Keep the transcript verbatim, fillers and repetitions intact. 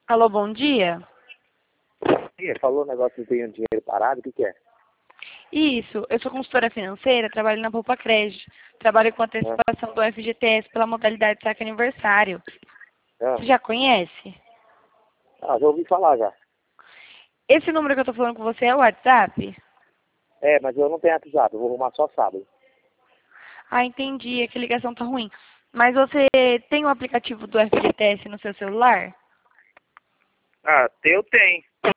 Alô, bom dia. Falou um negócio de ter um dinheiro parado, o que que é? Isso, eu sou consultora financeira, trabalho na Poupa Crédito. Trabalho com antecipação do F G T S pela modalidade saque aniversário. Ah, Você já conhece? ah, já ouvi falar já. Esse número que eu tô falando com você é o WhatsApp? É, mas eu não tenho WhatsApp, eu vou arrumar só sábado. Ah, entendi, é que a ligação tá ruim. Mas você tem o aplicativo do F G T S no seu celular? Ah, eu tenho.